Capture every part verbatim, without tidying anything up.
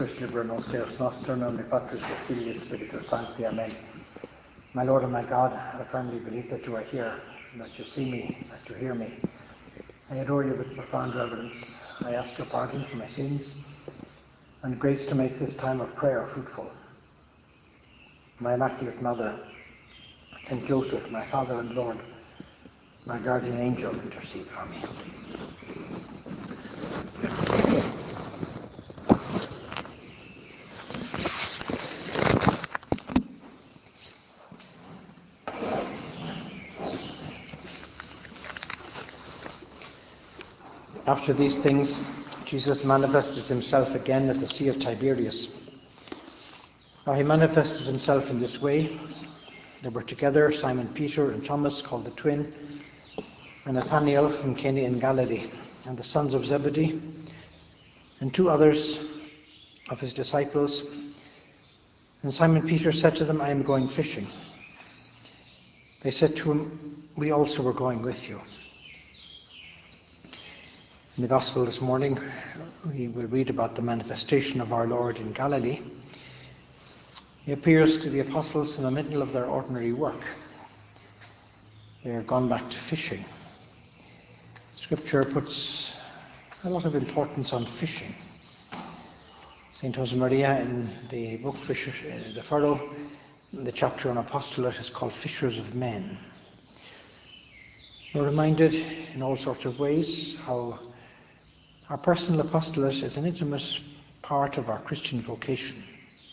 Liber Noster Noster Nomine Patris et Filii et Spiritus Sancti. Amen. My Lord and my God, I firmly believe that you are here, and that you see me, that you hear me. I adore you with profound reverence. I ask your pardon for my sins, and grace to make this time of prayer fruitful. My Immaculate Mother, Saint Joseph, my Father and Lord, my guardian angel, intercede for me. After these things, Jesus manifested himself again at the Sea of Tiberias. Now he manifested himself in this way. They were together, Simon Peter and Thomas, called the twin, and Nathanael from Cana in Galilee, and the sons of Zebedee, and two others of his disciples. And Simon Peter said to them, I am going fishing. They said to him, we also are going with you. In the Gospel this morning, we will read about the manifestation of our Lord in Galilee. He appears to the apostles in the middle of their ordinary work. They are gone back to fishing. Scripture puts a lot of importance on fishing. Saint Josemaria in the book Fisher, uh, the Furrow, the chapter on apostolate is called Fishers of Men. We're reminded in all sorts of ways how our personal apostolate is an intimate part of our Christian vocation.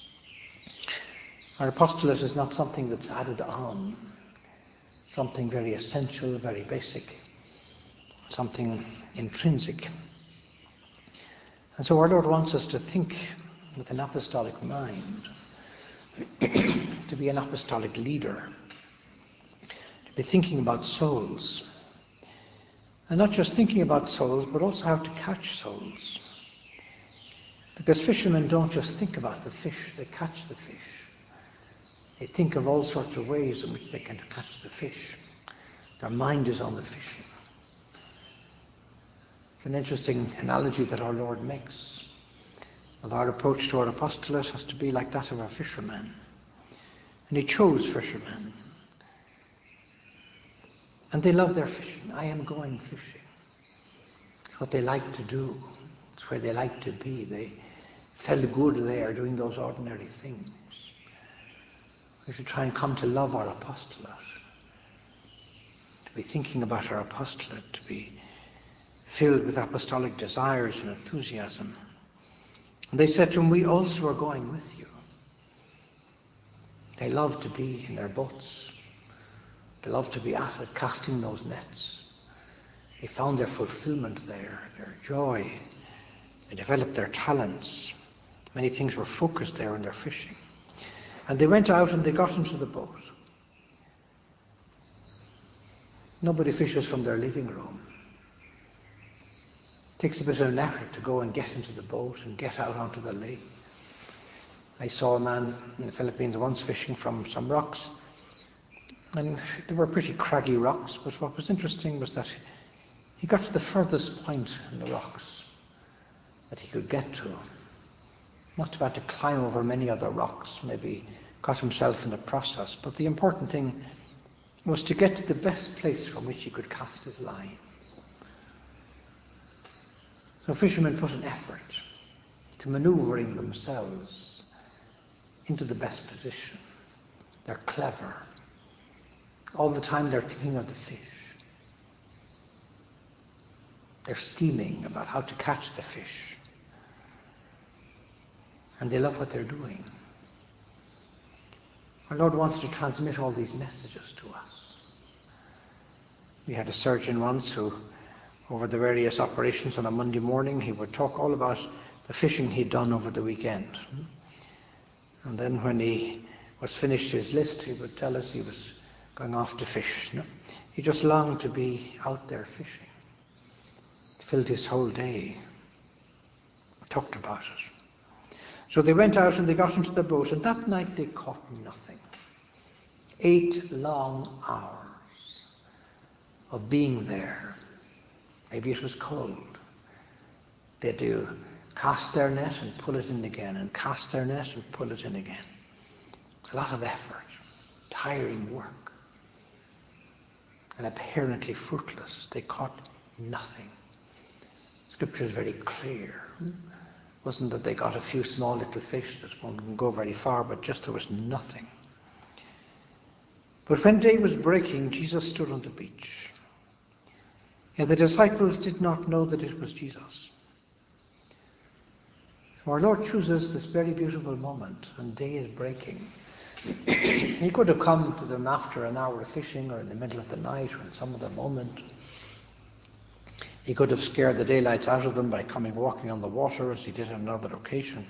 Our apostolate is not something that's added on, something very essential, very basic, something intrinsic. And so our Lord wants us to think with an apostolic mind, to be an apostolic leader, to be thinking about souls. And not just thinking about souls, but also how to catch souls. Because fishermen don't just think about the fish, they catch the fish. They think of all sorts of ways in which they can catch the fish. Their mind is on the fishing. It's an interesting analogy that our Lord makes. Well, our approach to our apostolate has to be like that of a fisherman. And he chose fishermen. And they love their fishing. I am going fishing. It's what they like to do. It's where they like to be. They felt good there doing those ordinary things. We should try and come to love our apostolate. To be thinking about our apostolate. To be filled with apostolic desires and enthusiasm. And they said to him, we also are going with you. They love to be in their boats. They love to be at it, casting those nets. They found their fulfillment there, their joy. They developed their talents. Many things were focused there in their fishing. And they went out and they got into the boat. Nobody fishes from their living room. It takes a bit of an effort to go and get into the boat and get out onto the lake. I saw a man in the Philippines once fishing from some rocks. And they were pretty craggy rocks, but what was interesting was that he got to the furthest point in the rocks that he could get to. Must have had to climb over many other rocks, maybe got himself in the process. But the important thing was to get to the best place from which he could cast his line. So fishermen put an effort to maneuvering themselves into the best position. They're clever. All the time they're thinking of the fish. They're scheming about how to catch the fish. And they love what they're doing. Our Lord wants to transmit all these messages to us. We had a surgeon once who, over the various operations on a Monday morning, he would talk all about the fishing he'd done over the weekend. And then when he was finished his list, he would tell us he was going off to fish. No? He just longed to be out there fishing. It filled his whole day. Talked about it. So they went out and they got into the boat, and that night they caught nothing. Eight long hours of being there. Maybe it was cold. They had to cast their net and pull it in again, and cast their net and pull it in again. A lot of effort, tiring work, and apparently fruitless. They caught nothing. Scripture is very clear. It wasn't that they got a few small little fish that wouldn't go very far, but just there was nothing. But when day was breaking, Jesus stood on the beach. And the disciples did not know that it was Jesus. Our Lord chooses this very beautiful moment when day is breaking. He could have come to them after an hour of fishing, or in the middle of the night, or in some other moment. He could have scared the daylights out of them by coming walking on the water, as he did on another occasion.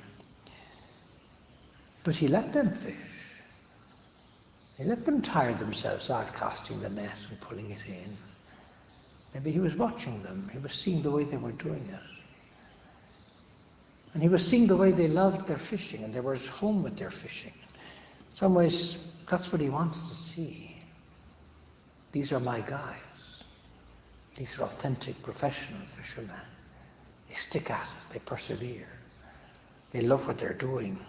But he let them fish. He let them tire themselves out casting the net and pulling it in. Maybe he was watching them. He was seeing the way they were doing it. And he was seeing the way they loved their fishing, and they were at home with their fishing. In some ways, that's what he wanted to see. These are my guys. These are authentic, professional fishermen. They stick at it. They persevere. They love what they're doing.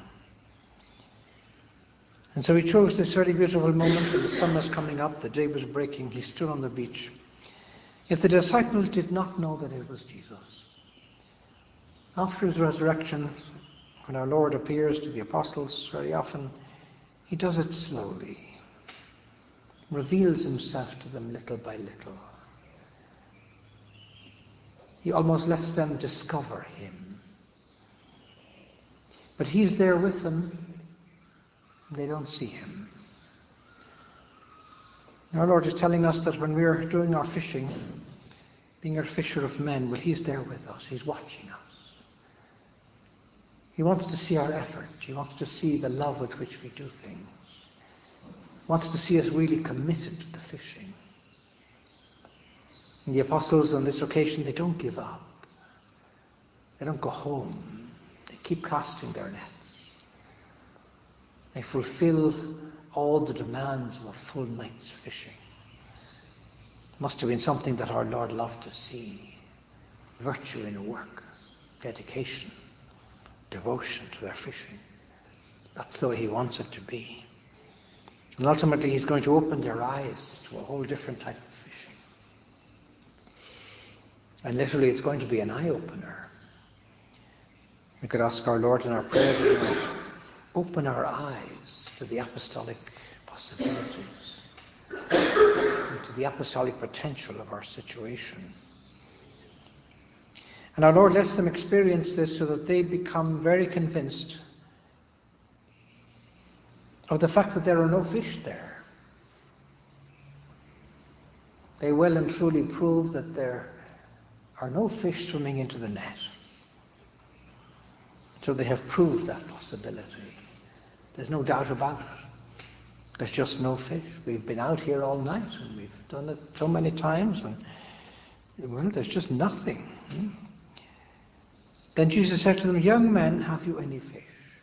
And so he chose this very beautiful moment when the sun was coming up, the day was breaking. He stood on the beach. Yet the disciples did not know that it was Jesus. After his resurrection, when our Lord appears to the apostles very often, he does it slowly, reveals himself to them little by little. He almost lets them discover him. But he's there with them, and they don't see him. Our Lord is telling us that when we're doing our fishing, being a fisher of men, well, he's there with us. He's watching us. He wants to see our effort. He wants to see the love with which we do things. He wants to see us really committed to the fishing. And the apostles on this occasion, they don't give up. They don't go home. They keep casting their nets. They fulfill all the demands of a full night's fishing. It must have been something that our Lord loved to see. Virtue in work, dedication, devotion to their fishing. That's the way he wants it to be. And ultimately he's going to open their eyes to a whole different type of fishing. And literally it's going to be an eye-opener. We could ask our Lord in our prayer that he might open our eyes to the apostolic possibilities, and to the apostolic potential of our situation. And our Lord lets them experience this so that they become very convinced of the fact that there are no fish there. They well and truly prove that there are no fish swimming into the net. So they have proved that possibility. There's no doubt about it. There's just no fish. We've been out here all night and we've done it so many times, and well, there's just nothing. Hmm? Then Jesus said to them, "Young men, have you any fish?"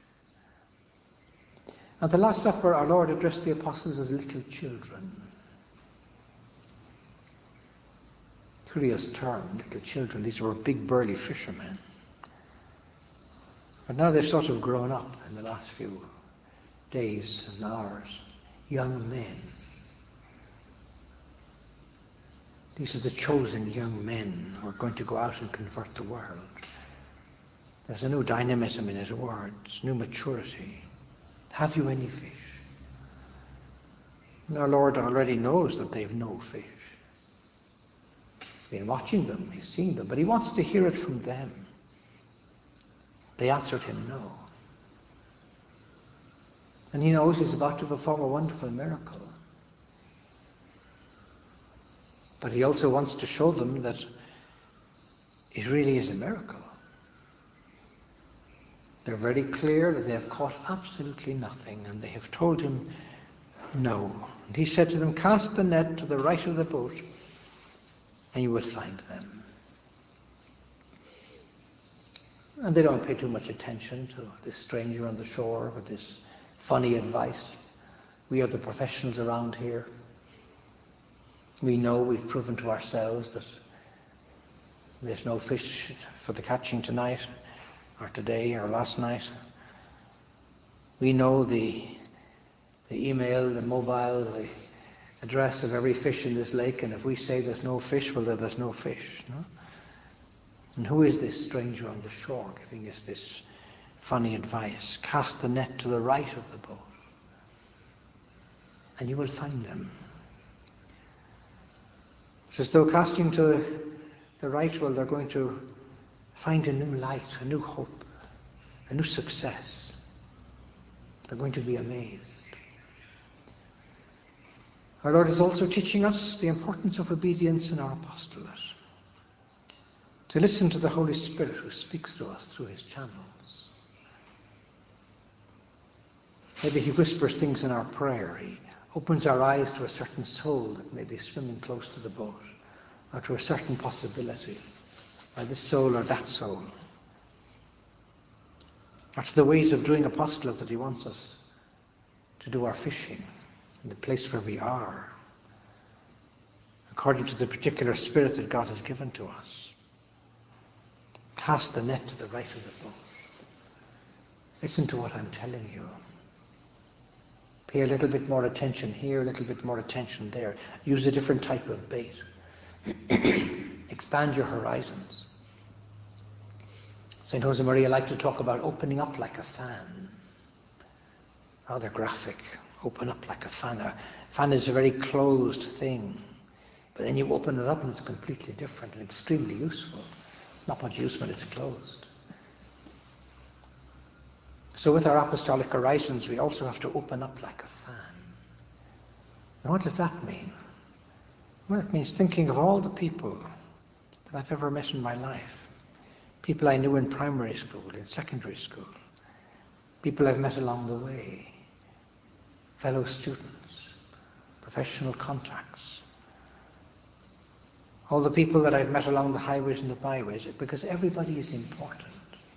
At the Last Supper, our Lord addressed the apostles as little children. Curious term, little children. These were big, burly fishermen. But now they've sort of grown up in the last few days and hours. Young men. These are the chosen young men who are going to go out and convert the world. There's a new dynamism in his words, new maturity. Have you any fish? And our Lord already knows that they've no fish. He's been watching them, he's seen them, but he wants to hear it from them. They answered him no. And he knows he's about to perform a wonderful miracle. But he also wants to show them that it really is a miracle. They're very clear that they have caught absolutely nothing, and they have told him no. And he said to them, "Cast the net to the right of the boat, and you will find them." And they don't pay too much attention to this stranger on the shore with this funny advice. We are the professionals around here. We know, we've proven to ourselves that there's no fish for the catching tonight. or today, or last night. We know the, the email, the mobile, the address of every fish in this lake, and if we say there's no fish, well, then there's no fish. No? And who is this stranger on the shore giving us this funny advice? Cast the net to the right of the boat, and you will find them. It's as though casting to the right, well, they're going to find a new light, a new hope, a new success. They're going to be amazed. Our Lord is also teaching us the importance of obedience in our apostolate. To listen to the Holy Spirit who speaks to us through his channels. Maybe he whispers things in our prayer. He opens our eyes to a certain soul that may be swimming close to the boat, or to a certain possibility, or this soul or that soul, or to the ways of doing apostolate that he wants us to do our fishing in the place where we are, according to the particular spirit that God has given to us. Cast the net to the right of the boat. Listen to what I'm telling you. Pay a little bit more attention here, a little bit more attention there. Use a different type of bait. Expand your horizons. Saint Josemaria liked to talk about opening up like a fan. Rather graphic. Open up like a fan. A fan is a very closed thing. But then you open it up and it's completely different and extremely useful. It's not much use when it's closed. So with our apostolic horizons, we also have to open up like a fan. And what does that mean? Well, it means thinking of all the people that I've ever met in my life. People I knew in primary school, in secondary school. People I've met along the way. Fellow students. Professional contacts. All the people that I've met along the highways and the byways, because everybody is important.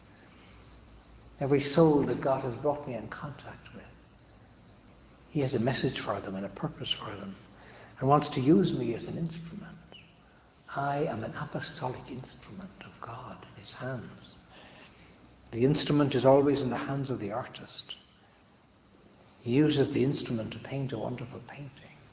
Every soul that God has brought me in contact with, he has a message for them and a purpose for them, and wants to use me as an instrument. I am an apostolic instrument of God in his hands. The instrument is always in the hands of the artist. He uses the instrument to paint a wonderful painting.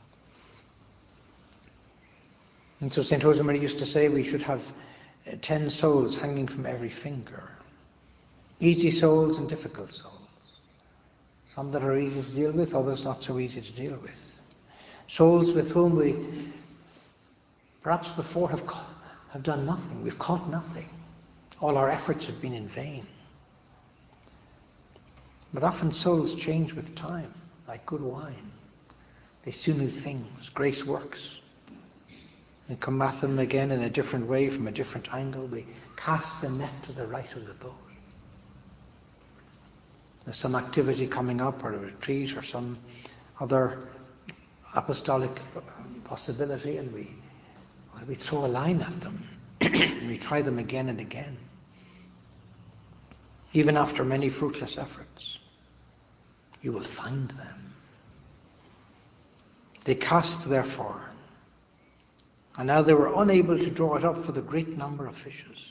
And so Saint Josemaria used to say we should have uh, ten souls hanging from every finger. Easy souls and difficult souls. Some that are easy to deal with, others not so easy to deal with. Souls with whom we perhaps before have, ca- have done nothing. We've caught nothing. All our efforts have been in vain. But often souls change with time, like good wine. They see new things. Grace works. We come at them again in a different way, from a different angle. We cast the net to the right of the boat. There's some activity coming up, or a retreat, or some other apostolic possibility, and we well, we throw a line at them. And we try them again and again. Even after many fruitless efforts, you will find them. They cast, therefore, and now they were unable to draw it up for the great number of fishes.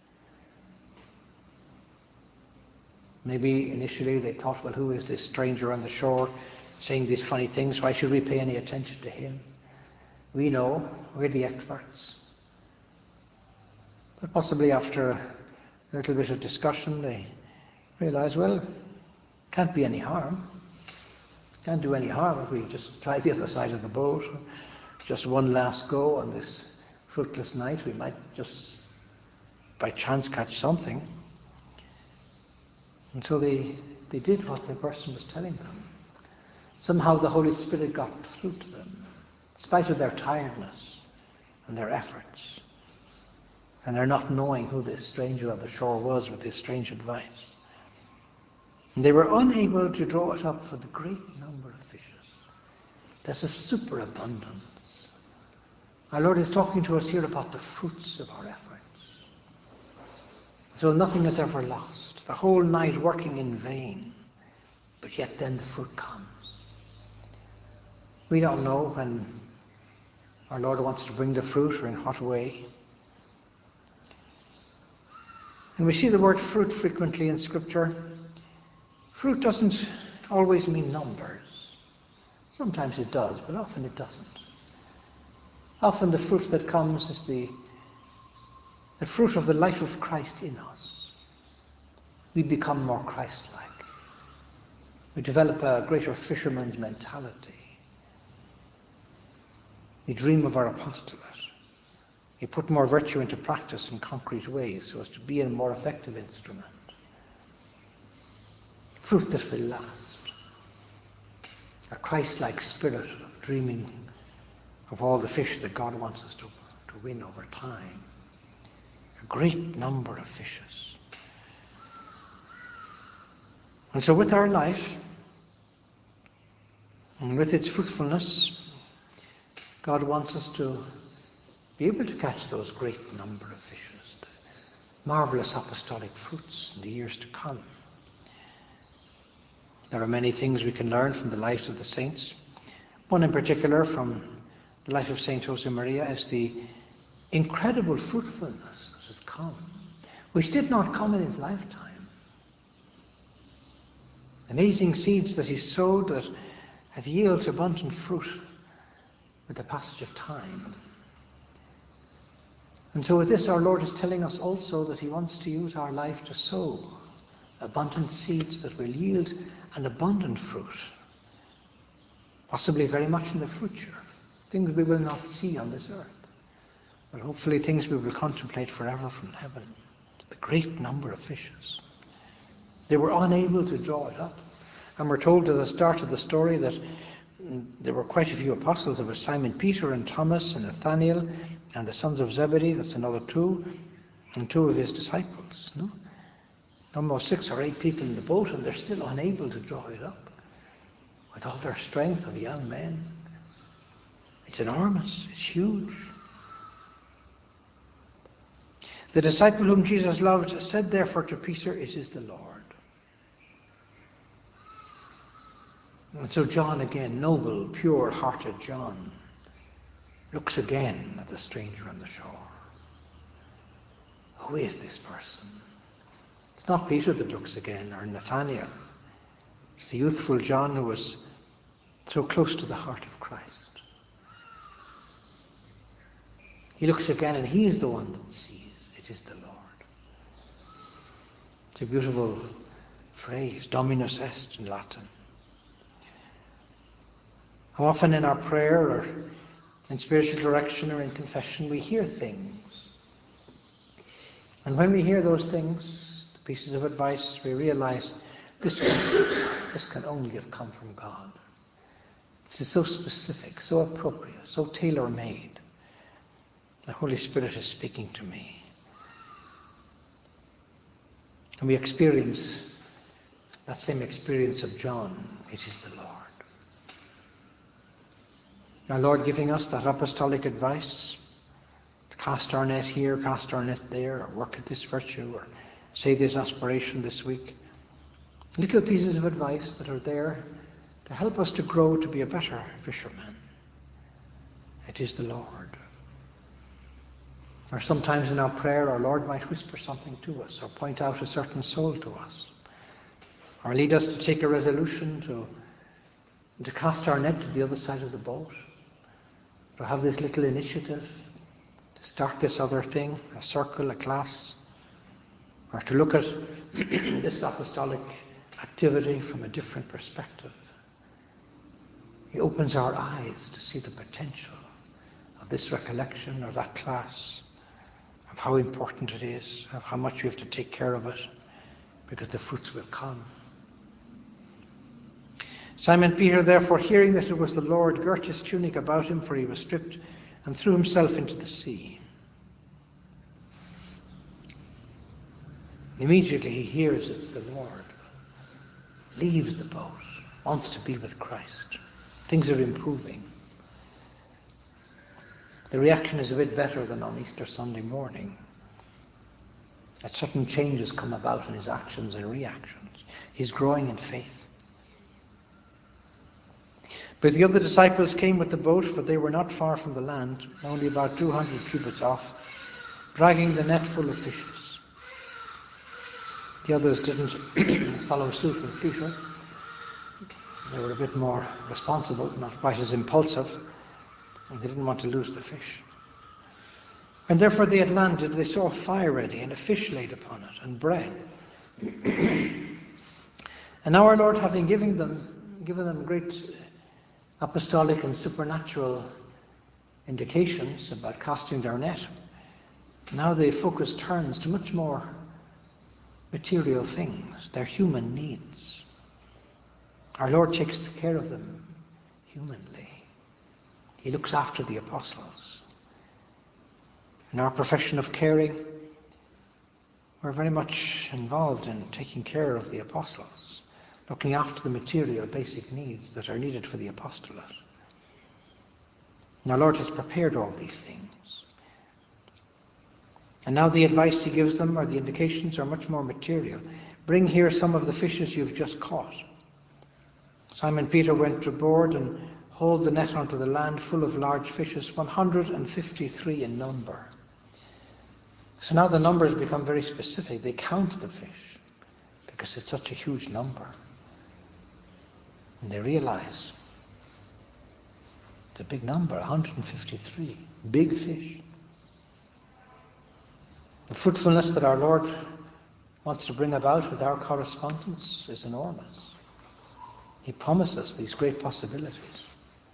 Maybe initially they thought, well, who is this stranger on the shore saying these funny things? Why should we pay any attention to him? We know, we're the experts. But possibly after a little bit of discussion, they realize, well, can't be any harm. Can't do any harm if we just try the other side of the boat. Just one last go on this fruitless night. We might just by chance catch something. And so they, they did what the person was telling them. Somehow the Holy Spirit got through to them, in spite of their tiredness and their efforts, and their not knowing who this stranger on the shore was with this strange advice. And they were unable to draw it up for the great number of fishes. There's a superabundance. Our Lord is talking to us here about the fruits of our efforts. So nothing is ever lost. The whole night working in vain, but yet then the fruit comes. We don't know when our Lord wants to bring the fruit or in what way. And we see the word fruit frequently in Scripture. Fruit doesn't always mean numbers. Sometimes it does, but often it doesn't. Often the fruit that comes is the, the fruit of the life of Christ in us. We become more Christ-like. We develop a greater fisherman's mentality. We dream of our apostolate. We put more virtue into practice in concrete ways so as to be a more effective instrument. Fruit that will last. A Christ-like spirit of dreaming of all the fish that God wants us to, to win over time. A great number of fishes. And so with our life, and with its fruitfulness, God wants us to be able to catch those great number of fishes, the marvelous apostolic fruits in the years to come. There are many things we can learn from the lives of the saints. One in particular from the life of Saint Josemaria is the incredible fruitfulness that has come, which did not come in his lifetime. Amazing seeds that he sowed that have yielded abundant fruit with the passage of time. And so with this, our Lord is telling us also that he wants to use our life to sow abundant seeds that will yield an abundant fruit, possibly very much in the future, things we will not see on this earth, but hopefully things we will contemplate forever from heaven. The great number of fishes. They were unable to draw it up. And we're told at the start of the story that there were quite a few apostles. There was Simon Peter and Thomas and Nathaniel and the sons of Zebedee, that's another two, and two of his disciples. No? Almost six or eight people in the boat, and they're still unable to draw it up with all their strength of young men. It's enormous, it's huge. The disciple whom Jesus loved said therefore to Peter, "It is the Lord." And so John again, noble, pure-hearted John, looks again at the stranger on the shore. Who is this person? It's not Peter that looks again, or Nathaniel. It's the youthful John who was so close to the heart of Christ. He looks again and he is the one that sees. It is the Lord. It's a beautiful phrase, Dominus est in Latin. How often in our prayer or in spiritual direction or in confession we hear things. And when we hear those things, the pieces of advice, we realize this can, this can only have come from God. This is so specific, so appropriate, so tailor-made. The Holy Spirit is speaking to me. And we experience that same experience of John. It is the Lord. Our Lord giving us that apostolic advice to cast our net here, cast our net there, or work at this virtue, or say this aspiration this week. Little pieces of advice that are there to help us to grow to be a better fisherman. It is the Lord. Or sometimes in our prayer, our Lord might whisper something to us, or point out a certain soul to us, or lead us to take a resolution to, to cast our net to the other side of the boat, to have this little initiative, to start this other thing, a circle, a class, or to look at this apostolic activity from a different perspective. He opens our eyes to see the potential of this recollection or that class, of how important it is, of how much we have to take care of it, because the fruits will come. Simon Peter, therefore, hearing that it was the Lord, girt his tunic about him, for he was stripped, and threw himself into the sea. Immediately he hears it's the Lord, leaves the boat, wants to be with Christ. Things are improving. The reaction is a bit better than on Easter Sunday morning. A certain changes come about in his actions and reactions. He's growing in faith. But the other disciples came with the boat, for they were not far from the land, only about two hundred cubits off, dragging the net full of fishes. The others didn't follow suit with Peter. They were a bit more responsible, not quite as impulsive, and they didn't want to lose the fish. And therefore they had landed, they saw a fire ready and a fish laid upon it and bread. And now our Lord, having given them, given them great apostolic and supernatural indications about casting their net, now the focus turns to much more material things, their human needs. Our Lord takes care of them humanly. He looks after the apostles. In our profession of caring, we're very much involved in taking care of the apostles, looking after the material, basic needs that are needed for the apostolate. And our Lord has prepared all these things. And now the advice he gives them, or the indications, are much more material. Bring here some of the fishes you've just caught. Simon Peter went aboard and hauled the net onto the land full of large fishes, one hundred fifty-three in number. So now the numbers become very specific. They count the fish because it's such a huge number. And they realize it's a big number, one hundred fifty-three. Big fish. The fruitfulness that our Lord wants to bring about with our correspondence is enormous. He promises these great possibilities.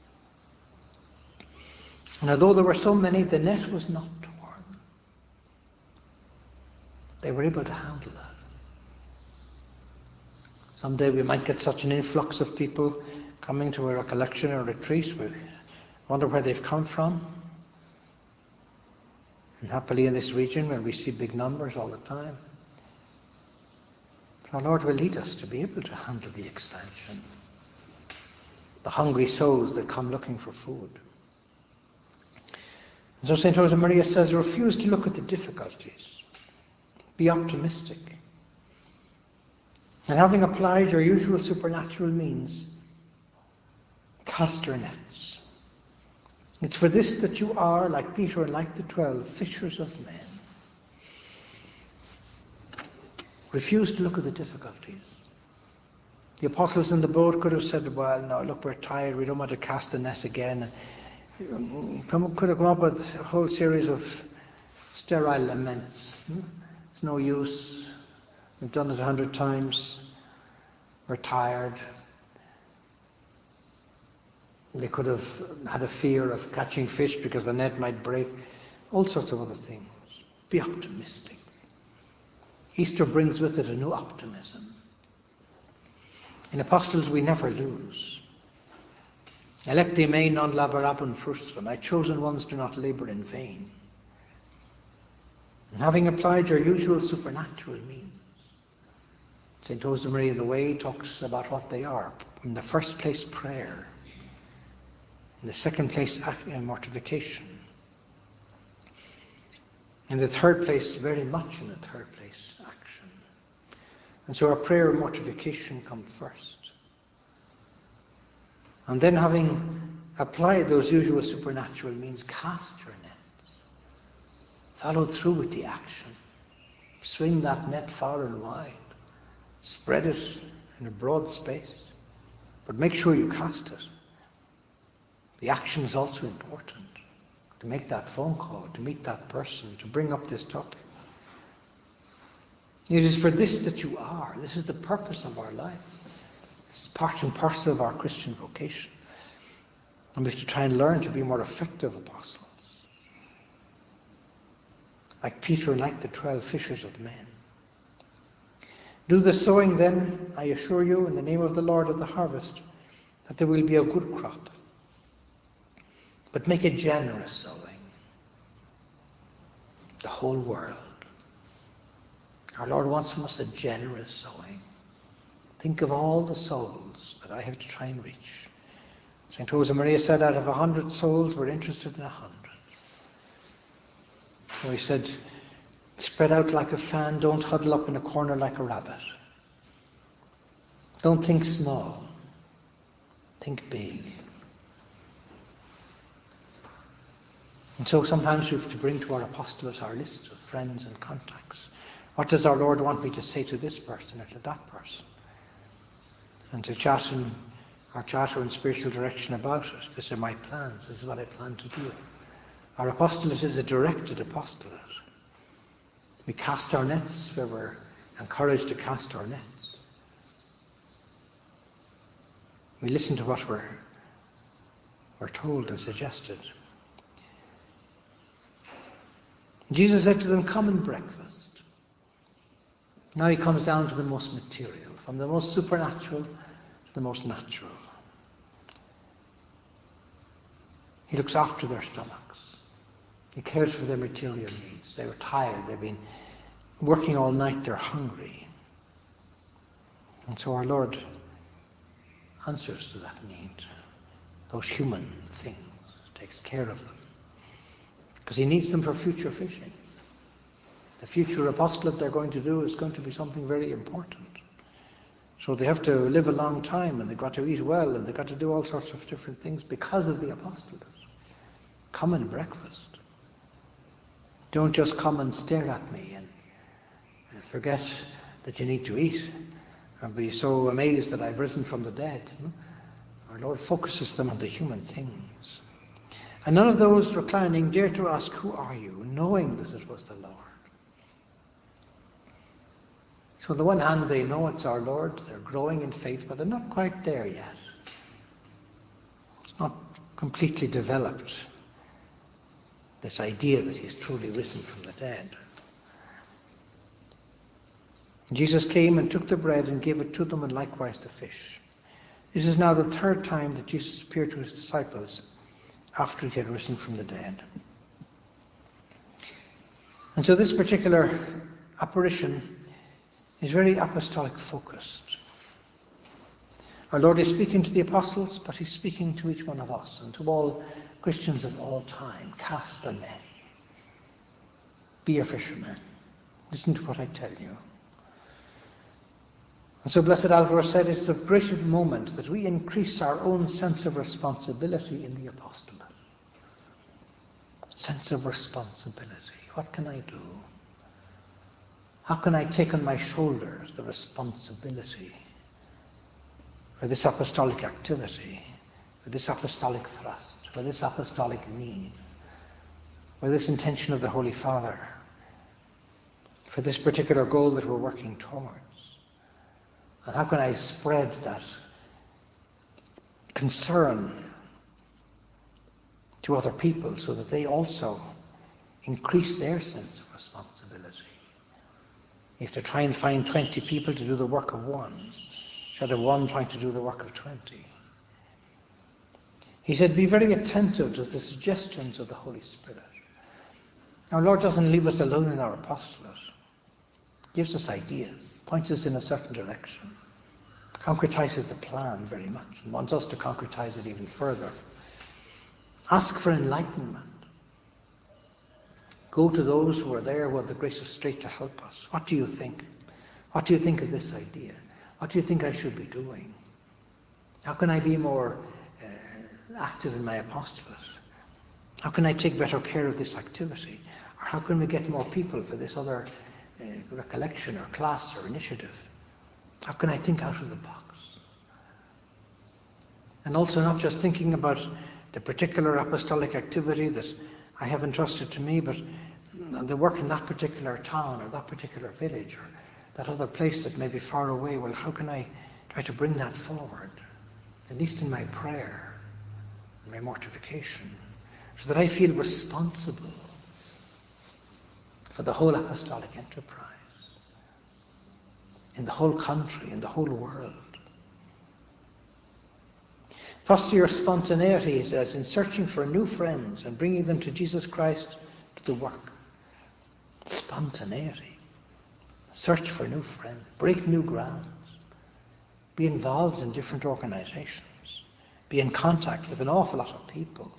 And although there were so many, the net was not torn. They were able to handle that. Someday we might get such an influx of people coming to a recollection or retreat. We wonder where they've come from. And happily in this region where we see big numbers all the time. But our Lord will lead us to be able to handle the expansion. The hungry souls that come looking for food. And so Saint Josemaria says, refuse to look at the difficulties. Be optimistic. And having applied your usual supernatural means, cast your nets. It's for this that you are, like Peter and like the twelve, fishers of men. Refuse to look at the difficulties. The apostles in the boat could have said, well, no, look, we're tired, we don't want to cast the net again. Come, could have come up with a whole series of sterile laments. It's no use. We've done it a hundred times. We're tired. They could have had a fear of catching fish because the net might break. All sorts of other things. Be optimistic. Easter brings with it a new optimism. In apostles we never lose. Electi mei non laborabun frustrum. My chosen ones do not labour in vain. And having applied your usual supernatural means, Saint Josemaria the Way talks about what they are. In the first place, prayer. In the second place, mortification. In the third place, very much in the third place, action. And so our prayer and mortification come first. And then, having applied those usual supernatural means, cast your nets. Follow through with the action. Swing that net far and wide. Spread it in a broad space. But make sure you cast it. The action is also important. To make that phone call, to meet that person, to bring up this topic. It is for this that you are. This is the purpose of our life. This is part and parcel of our Christian vocation. And we have to try and learn to be more effective apostles. Like Peter and like the twelve fishers of men. Do the sowing then, I assure you, in the name of the Lord of the harvest, that there will be a good crop. But make a generous sowing. The whole world. Our Lord wants from us a generous sowing. Think of all the souls that I have to try and reach. Saint Josemaria said, out of a hundred souls, we're interested in a hundred. And he said, spread out like a fan, don't huddle up in a corner like a rabbit. Don't think small. Think big. And so sometimes we have to bring to our apostolates our list of friends and contacts, What does our Lord want me to say to this person or to that person? And to chat in our charter and spiritual direction about it. These are my plans. This is what I plan to do. Our apostolate is a directed apostolate. We cast our nets where we're encouraged to cast our nets. We listen to what we're, we're told and suggested. Jesus said to them, come and breakfast. Now he comes down to the most material, from the most supernatural to the most natural. He looks after their stomachs. He cares for their material needs. They were tired. They've been working all night. They're hungry. And so our Lord answers to that need. Those human things. Takes care of them. Because he needs them for future fishing. The future apostolate they're going to do is going to be something very important. So they have to live a long time, and they've got to eat well, and they've got to do all sorts of different things because of the apostolate. Come and breakfast. Don't just come and stare at me and forget that you need to eat and be so amazed that I've risen from the dead. Our Lord focuses them on the human things. And none of those reclining dared to ask, who are you? Knowing that it was the Lord. So on the one hand, they know it's our Lord. They're growing in faith, but they're not quite there yet. It's not completely developed, this idea that he's truly risen from the dead. Jesus came and took the bread and gave it to them, and likewise the fish. This is now the third time that Jesus appeared to his disciples after he had risen from the dead. And so this particular apparition is very apostolic focused. Our Lord is speaking to the apostles, but he's speaking to each one of us and to all Christians of all time. Cast the net. Be a fisherman. Listen to what I tell you. And so Blessed Alvaro said, it's a great moment that we increase our own sense of responsibility in the apostolate. Sense of responsibility. What can I do? How can I take on my shoulders the responsibility for this apostolic activity, for this apostolic thrust, for this apostolic need, for this intention of the Holy Father, for this particular goal that we're working towards? And how can I spread that concern to other people so that they also increase their sense of responsibility? You have to try and find twenty people to do the work of one, instead of one trying to do the work of twenty. He said, be very attentive to the suggestions of the Holy Spirit. Our Lord doesn't leave us alone in our apostolate. He gives us ideas, points us in a certain direction, concretizes the plan very much, and wants us to concretize it even further. Ask for enlightenment. Go to those who are there who have the grace of straight to help us. What do you think? What do you think of this idea? What do you think I should be doing? How can I be more uh, active in my apostolate? How can I take better care of this activity? Or how can we get more people for this other uh, recollection or class or initiative? How can I think out of the box? And also not just thinking about the particular apostolic activity that I have entrusted to me, but the work in that particular town or that particular village or that other place that may be far away. Well, how can I try to bring that forward, at least in my prayer, in my mortification, so that I feel responsible for the whole apostolic enterprise, in the whole country, in the whole world. Foster your spontaneity, he says, in searching for new friends and bringing them to Jesus Christ to the work. Spontaneity. Search for new friends. Break new grounds. Be involved in different organizations. Be in contact with an awful lot of people.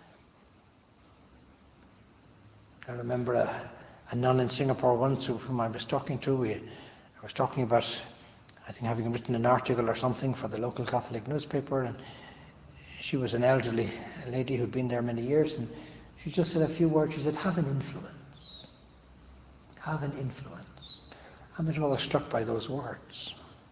I remember a, a nun in Singapore once whom I was talking to. We, I was talking about, I think, having written an article or something for the local Catholic newspaper, and she was an elderly lady who'd been there many years, and she just said a few words. She said, have an influence. Have an influence. I'm always struck by those words.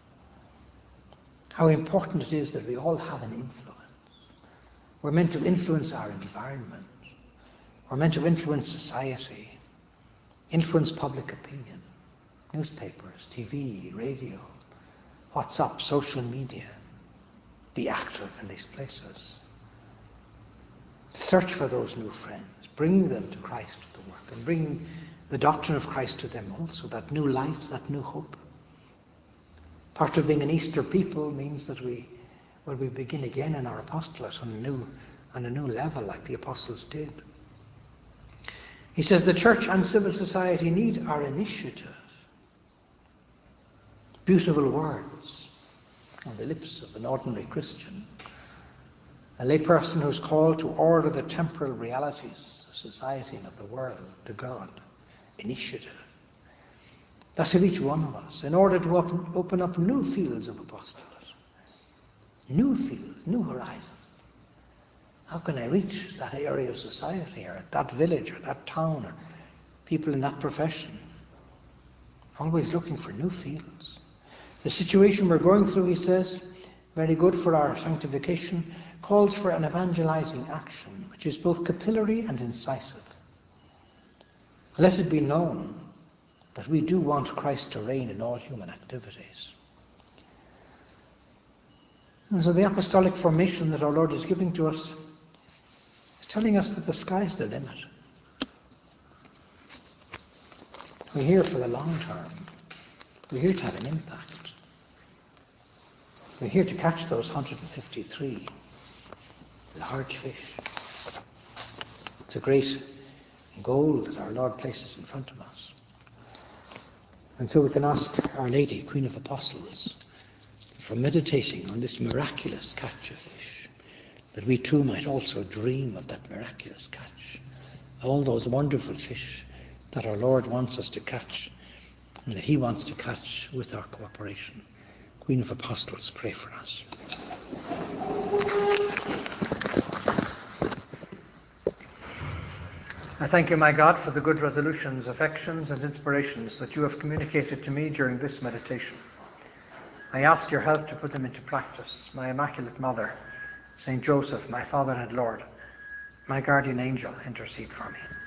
How important it is that we all have an influence. We're meant to influence our environment. We're meant to influence society, influence public opinion, newspapers, T V, radio, WhatsApp, social media. Be active in these places. Search for those new friends, bringing them to Christ to the work, and bringing the doctrine of Christ to them also, that new light, that new hope. Part of being an Easter people means that we, well, we begin again in our apostolate on a new, on a new level, like the apostles did. He says the church and civil society need our initiative. Beautiful words on the lips of an ordinary Christian, a layperson who's called to order the temporal realities of society and of the world to God. Initiative. That's of each one of us, in order to open, open up new fields of apostolate. New fields, new horizons. How can I reach that area of society, or that village, or that town, or people in that profession? Always looking for new fields. The situation we're going through, he says, very good for our sanctification, calls for an evangelizing action, which is both capillary and incisive. Let it be known that we do want Christ to reign in all human activities. And so the apostolic formation that our Lord is giving to us is telling us that the sky's the limit. We're here for the long term. We're here to have an impact. We're here to catch those one hundred fifty-three large fish. It's a great goal that our Lord places in front of us. And so we can ask Our Lady, Queen of Apostles, from meditating on this miraculous catch of fish, that we too might also dream of that miraculous catch, all those wonderful fish that our Lord wants us to catch, and that he wants to catch with our cooperation. Queen of Apostles, pray for us. I thank you, my God, for the good resolutions, affections, and inspirations that you have communicated to me during this meditation. I ask your help to put them into practice. My Immaculate Mother, Saint Joseph, my Father and Lord, my guardian angel, intercede for me.